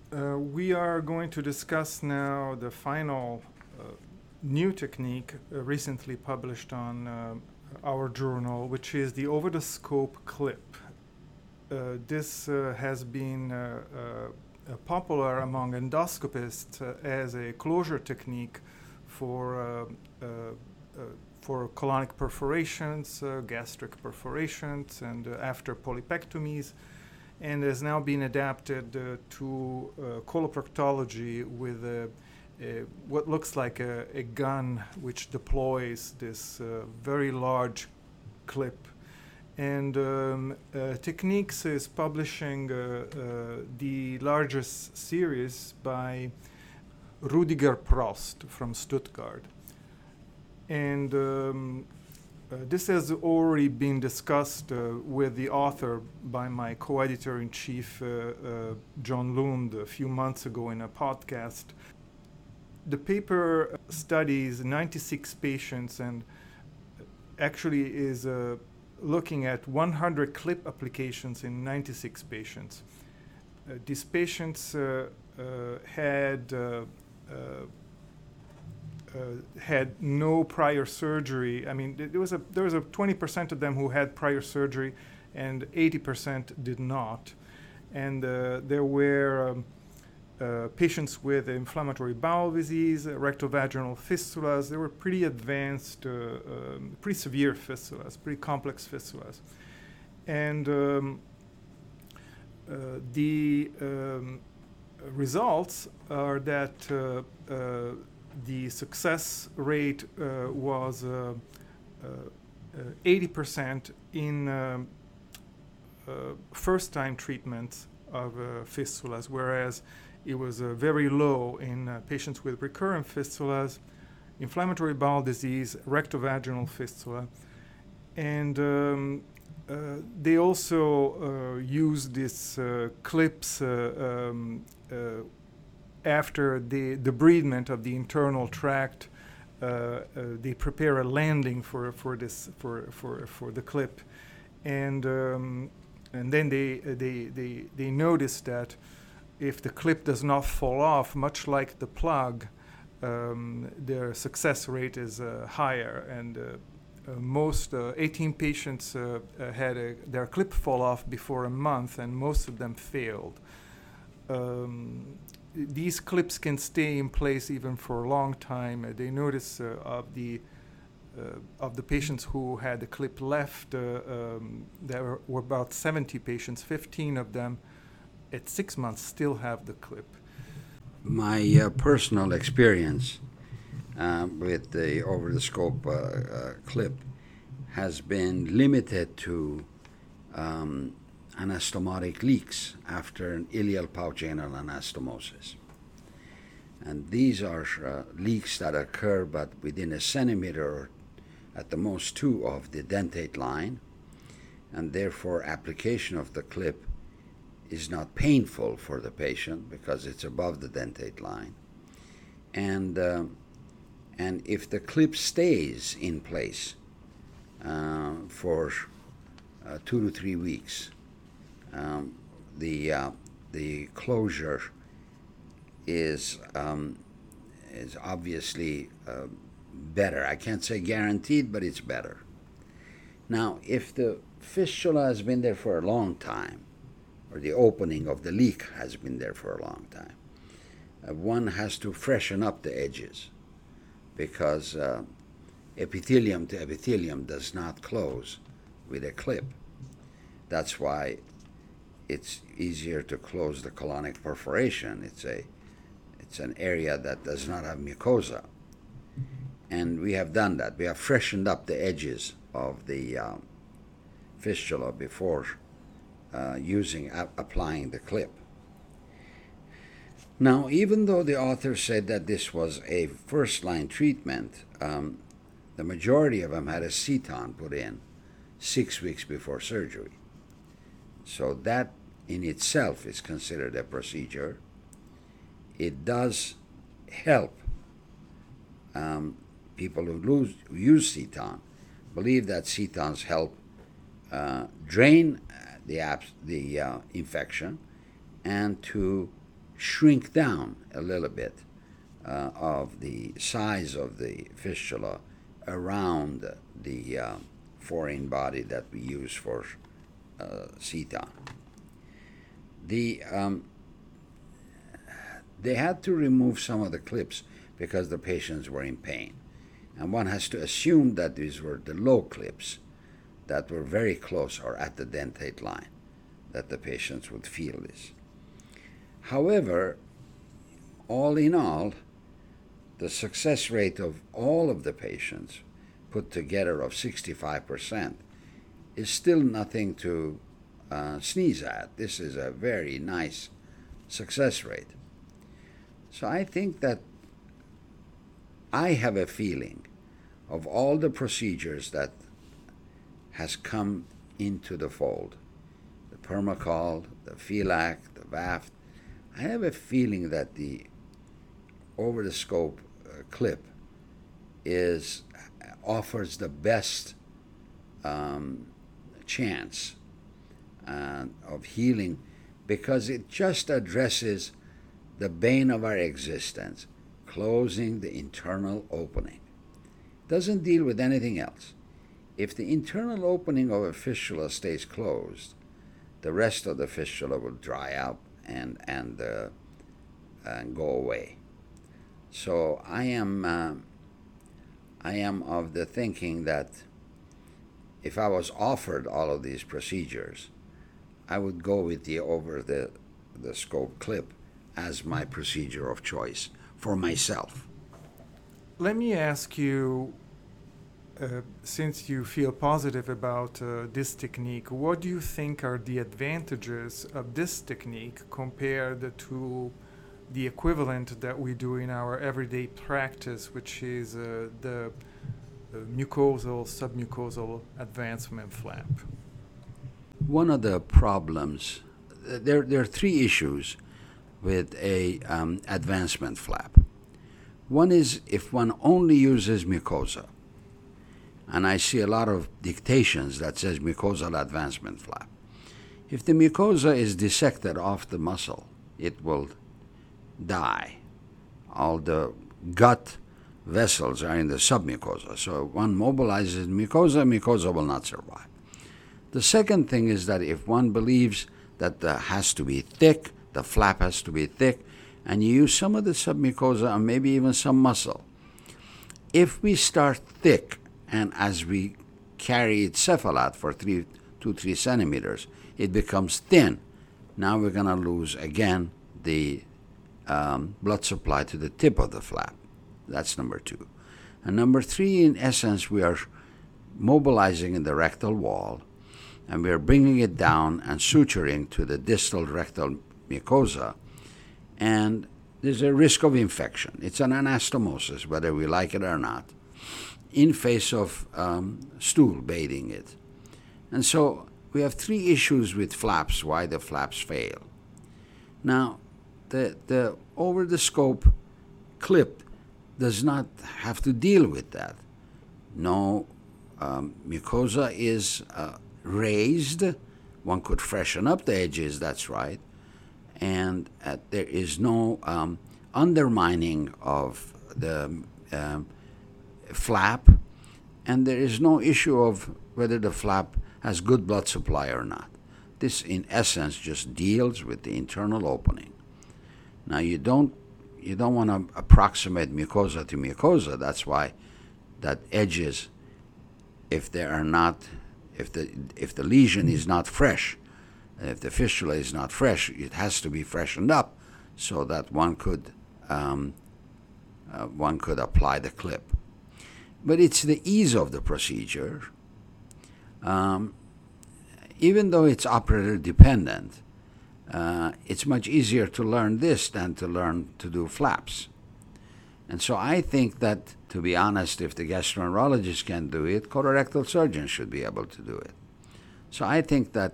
We are going to discuss now the final new technique recently published on our journal, which is the over-the-scope clip. This has been popular among endoscopists as a closure technique for for colonic perforations, gastric perforations, and after polypectomies, and has now been adapted to coloproctology with what looks like a gun which deploys this very large clip. And Techniques is publishing the largest series by Rudiger Prost from Stuttgart. And This has already been discussed with the author by my co-editor in chief, John Lund, a few months ago in a podcast. The paper studies 96 patients and actually is looking at 100 clip applications in 96 patients. These patients had no prior surgery. I mean, there was a 20% of them who had prior surgery, and 80% did not. And there were patients with inflammatory bowel disease, rectovaginal fistulas. They were pretty advanced, pretty severe fistulas, pretty complex fistulas. And the results are that the success rate was 80% in first-time treatments of fistulas, whereas it was very low in patients with recurrent fistulas, inflammatory bowel disease, rectovaginal fistula. And they also used these clips after the debridement of the internal tract. They prepare a landing for the clip, and then they notice that if the clip does not fall off, much like the plug, their success rate is higher. And most 18 patients had their clip fall off before a month, and most of them failed. These clips can stay in place even for a long time. They notice of the patients who had the clip left, there were about 70 patients. 15 of them at 6 months still have the clip. My personal experience with the over-the-scope clip has been limited to anastomotic leaks after an ileal pouch anal anastomosis. And these are leaks that occur but within a centimeter or at the most 2 of the dentate line, and therefore application of the clip is not painful for the patient because it's above the dentate line. And if the clip stays in place for 2 to 3 weeks, the closure is obviously better. I can't say guaranteed, but it's better. Now, if the fistula has been there for a long time, or the opening of the leak has been there for a long time, one has to freshen up the edges, because epithelium to epithelium does not close with a clip. That's why it's easier to close the colonic perforation. It's an area that does not have mucosa. And we have done that. We have freshened up the edges of the fistula before applying the clip. Now, even though the author said that this was a first-line treatment, the majority of them had a Seton put in 6 weeks before surgery. So that in itself is considered a procedure. It does help. People who use Seton believe that Setons help drain the infection and to shrink down a little bit of the size of the fistula around the foreign body that we use for CTON. They had to remove some of the clips because the patients were in pain. And one has to assume that these were the low clips that were very close or at the dentate line, that the patients would feel this. However, all in all, the success rate of all of the patients put together of 65% is still nothing to sneeze at. This is a very nice success rate. So I think that I have a feeling of all the procedures that has come into the fold, the Permacol, the Phellac, the VAFT, I have a feeling that the over-the-scope clip offers the best chance of healing, because it just addresses the bane of our existence, closing the internal opening. It doesn't deal with anything else. If the internal opening of a fistula stays closed, the rest of the fistula will dry up and go away. So I am of the thinking that if I was offered all of these procedures, I would go with the over-the-scope clip as my procedure of choice for myself. Let me ask you, since you feel positive about this technique, what do you think are the advantages of this technique compared to the equivalent that we do in our everyday practice, which is the mucosal, submucosal advancement flap? One of the problems, there are three issues with a advancement flap. One is if one only uses mucosa, and I see a lot of dictations that says mucosal advancement flap. If the mucosa is dissected off the muscle, it will die. All the gut vessels are in the submucosa, so one mobilizes mucosa will not survive. The second thing is that if one believes that the has to be thick, the flap has to be thick, and you use some of the submucosa and maybe even some muscle. If we start thick, and as we carry it cephalate for 2-3 centimeters, it becomes thin. Now we're going to lose again the blood supply to the tip of the flap. That's number two. And number three, in essence, we are mobilizing in the rectal wall, and we are bringing it down and suturing to the distal rectal mucosa, and there's a risk of infection. It's an anastomosis, whether we like it or not, in face of stool bathing it. And so we have three issues with flaps, why the flaps fail. Now, the over-the-scope clip does not have to deal with that. No, mucosa is raised. One could freshen up the edges, that's right. And there is no undermining of the flap, and there is no issue of whether the flap has good blood supply or not. This, in essence, just deals with the internal opening. Now, you don't want to approximate mucosa to mucosa. That's why that edges, if they are not, if the lesion is not fresh, if the fistula is not fresh, it has to be freshened up so that one could apply the clip. But it's the ease of the procedure. Even though it's operator dependent, it's much easier to learn this than to learn to do flaps. And so I think that, to be honest, if the gastroenterologist can do it, colorectal surgeons should be able to do it. So I think that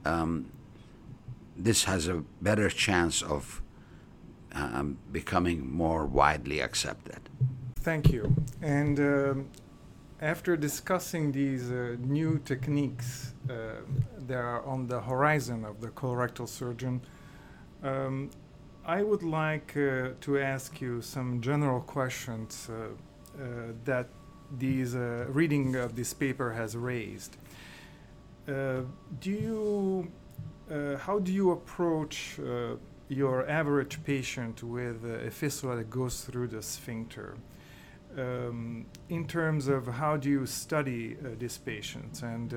this has a better chance of becoming more widely accepted. Thank you. And after discussing these new techniques that are on the horizon of the colorectal surgeon, I would like to ask you some general questions that these reading of this paper has raised. Do you, how do you approach your average patient with a fistula that goes through the sphincter? In terms of how do you study these patients, and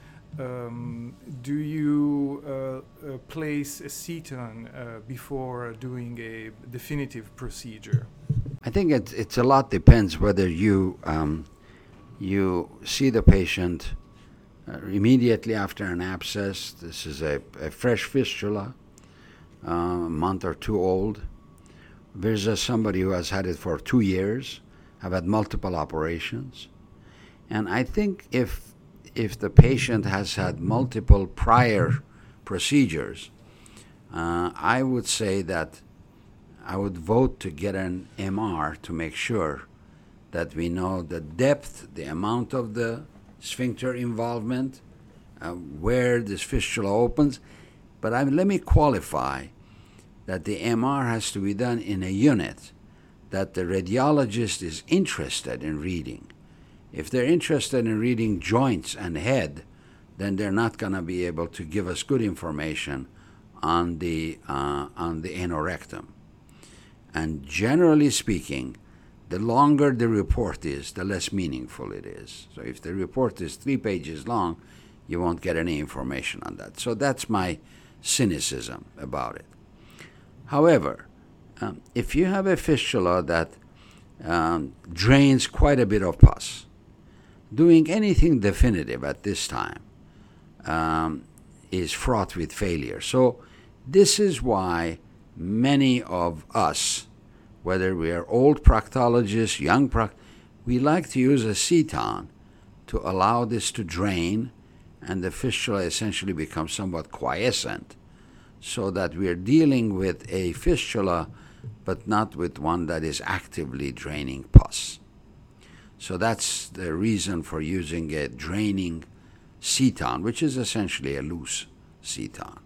do you place a ceton before doing a definitive procedure? I think it's a lot depends whether you see the patient immediately after an abscess. This is a fresh fistula, a month or two old, versus somebody who has had it for 2 years, have had multiple operations. And I think if the patient has had multiple prior procedures, I would say that I would vote to get an MR to make sure that we know the depth, the amount of the sphincter involvement, where this fistula opens. But let me qualify that the MR has to be done in a unit that the radiologist is interested in reading. If they're interested in reading joints and head, then they're not going to be able to give us good information on the anorectum. And generally speaking, the longer the report is, the less meaningful it is. So if the report is 3 pages long, you won't get any information on that. So that's my cynicism about it. However, if you have a fistula that drains quite a bit of pus, doing anything definitive at this time is fraught with failure. So this is why many of us, whether we are old proctologists, young we like to use a ceton to allow this to drain, and the fistula essentially becomes somewhat quiescent, so that we are dealing with a fistula, but not with one that is actively draining pus. So that's the reason for using a draining ceton, which is essentially a loose ceton.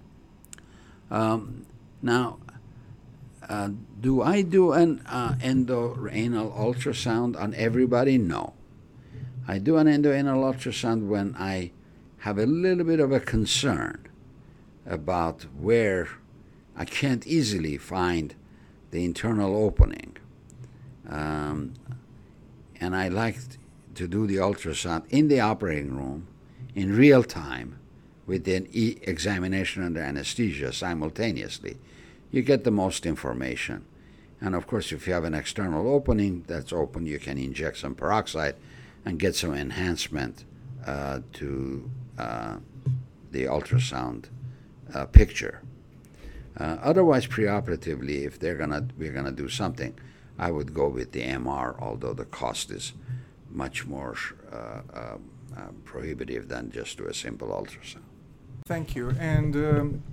Now, do I do an endoanal ultrasound on everybody? No. I do an endoanal ultrasound when I have a little bit of a concern about where I can't easily find the internal opening. And I like to do the ultrasound in the operating room in real time with an examination under anesthesia simultaneously. You get the most information. And of course, if you have an external opening that's open, you can inject some peroxide and get some enhancement to the ultrasound picture. Otherwise, preoperatively, if we're gonna do something, I would go with the MR, although the cost is much more prohibitive than just do a simple ultrasound. Thank you. And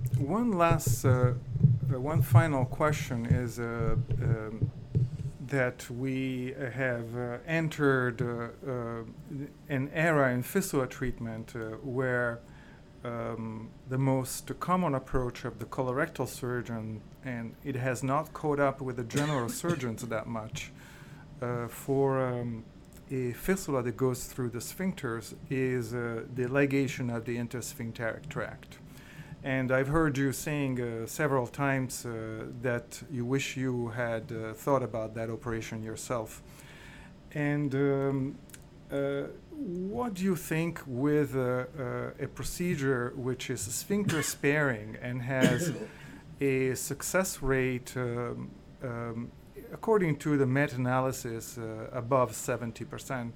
one final question is that we have entered an era in fistula treatment where the most common approach of the colorectal surgeon, and it has not caught up with the general surgeons that much, for a fistula that goes through the sphincters is the ligation of the intersphincteric tract. And I've heard you saying several times that you wish you had thought about that operation yourself. And what do you think with a procedure which is sphincter sparing and has a success rate, according to the meta-analysis, above 70%?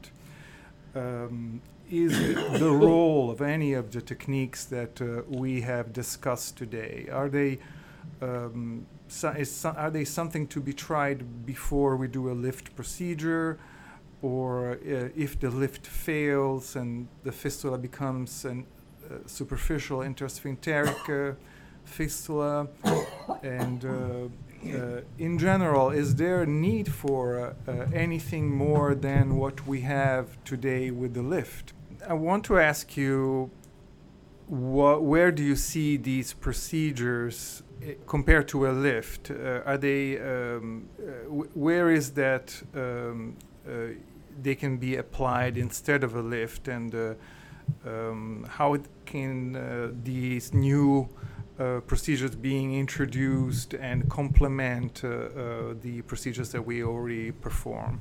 Is the role of any of the techniques that we have discussed today? Are they something to be tried before we do a lift procedure, or if the lift fails and the fistula becomes a superficial intersphincteric fistula? And in general, is there a need for anything more than what we have today with the lift? I want to ask you, where do you see these procedures compared to a lift, are they? Where is that they can be applied instead of a lift, and how can these new procedures being introduced and complement the procedures that we already perform?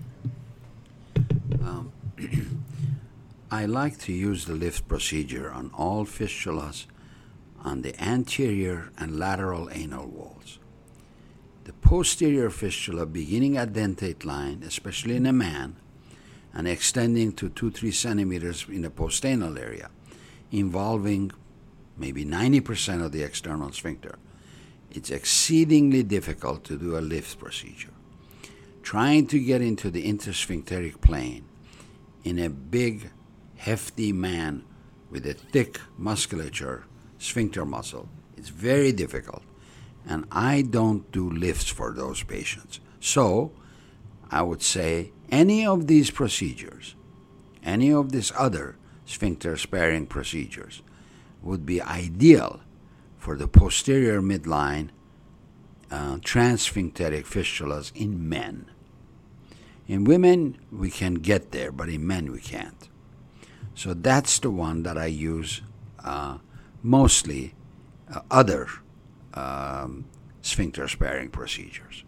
I like to use the lift procedure on all fistulas on the anterior and lateral anal walls. The posterior fistula beginning at dentate line, especially in a man, and extending to 2-3 centimeters in the postanal area, involving maybe 90% of the external sphincter. It's exceedingly difficult to do a lift procedure. Trying to get into the intersphincteric plane in a big, hefty man with a thick musculature, sphincter muscle, it's very difficult. And I don't do lifts for those patients. So I would say any of these procedures, any of these other sphincter sparing procedures would be ideal for the posterior midline transsphincteric fistulas in men. In women, we can get there, but in men, we can't. So that's the one that I use mostly other sphincter sparing procedures.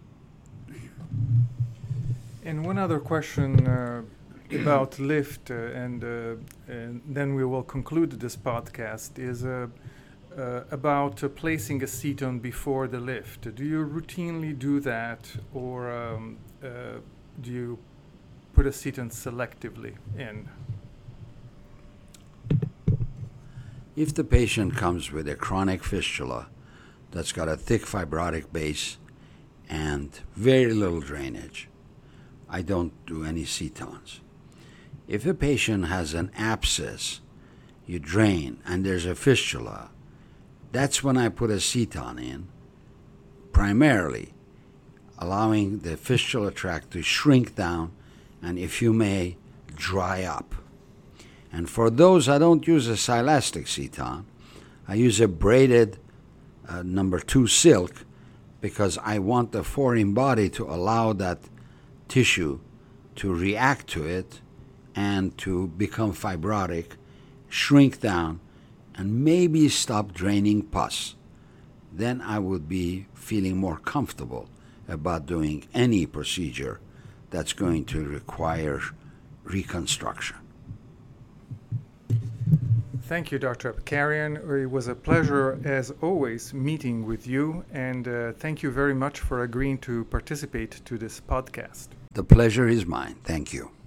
And one other question about lift, and then we will conclude this podcast, is about placing a aceton before the lift. Do you routinely do that, or do you put aceton selectively in? If the patient comes with a chronic fistula that's got a thick fibrotic base and very little drainage, I don't do any cetons. If a patient has an abscess, you drain, and there's a fistula, that's when I put a ceton in, primarily allowing the fistula tract to shrink down and, if you may, dry up. And for those, I don't use a silastic ceton. I use a braided number 2 silk, because I want the foreign body to allow that tissue to react to it and to become fibrotic, shrink down, and maybe stop draining pus. Then I would be feeling more comfortable about doing any procedure that's going to require reconstruction. Thank you, Dr. Abkarian. It was a pleasure, as always, meeting with you, and thank you very much for agreeing to participate to this podcast. The pleasure is mine. Thank you.